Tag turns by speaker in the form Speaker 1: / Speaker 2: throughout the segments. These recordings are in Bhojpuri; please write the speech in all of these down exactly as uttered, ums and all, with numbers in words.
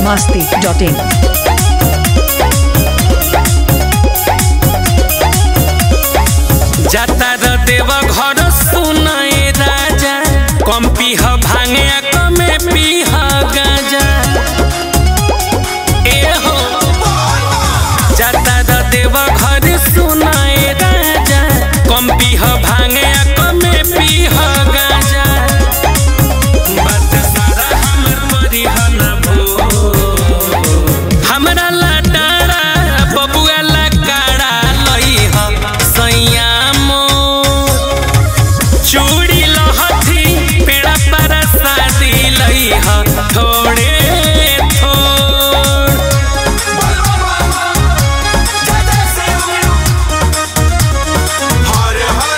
Speaker 1: masti dot in.
Speaker 2: जाता र देव घर सुनाए राजा कम पीह भांगे कमे पीह गाजा ए हो जाता र देव घर सुनाए राजा कम पीह भांगे कमे पीह गाजा बात सारा हमर मरी हना भो हमरा लाटारा बबुआ लकाड़ा लई ह सैया चूड़ी लहठी पेड़ा पर शादी लई ह थोड़े थोड़
Speaker 3: हर हर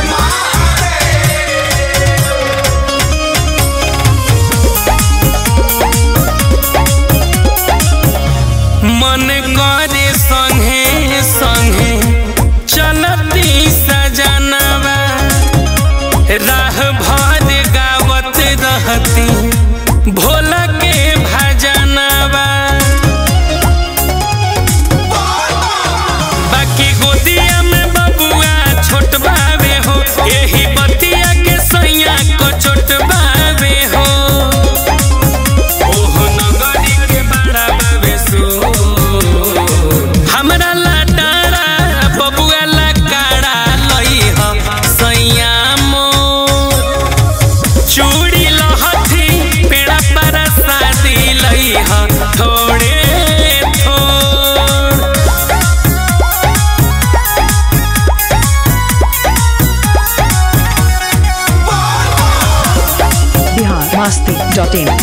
Speaker 2: मन करे संगे संगे चलती सजनवा राह भर गावत रहती भोला के भजनवा बाकी गोदिया में बबुआ छोट बावे हो यही बतिया के सैया को छोट बावे हो ओह नगरी के बड़ा बावे सो हमरा लाटारा बबुआ लकाड़ा लई ह सैया चूड़ी लहठी पेड़ा पर शादी लई ह थोड़े थोड़
Speaker 1: Bihar masti dot in.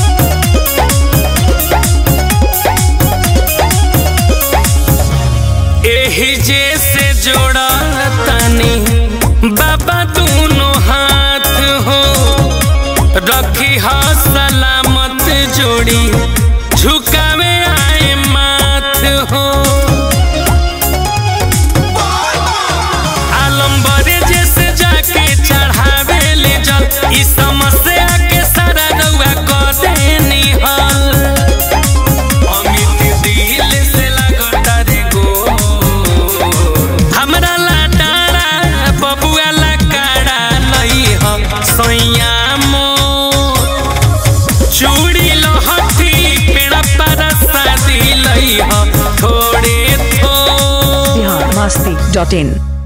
Speaker 2: एही जैसे जोड़ा तनी बाबा दोनों हाथ हो रखी ह सलामत जोड़ी झुकावे आए माथ हो आलम्बरे जैसे जाके चढ़ावे ले जल इस समस्या के सारा रउआ क देनी हल अमित दिल से लगता रे गो हमरा लाटारा बबुआ लकाड़ा लई ह सैया चूड़ी लहठी पेड़ा पर शादी लई ह थोड़े थोड़
Speaker 1: Bihar masti dot in.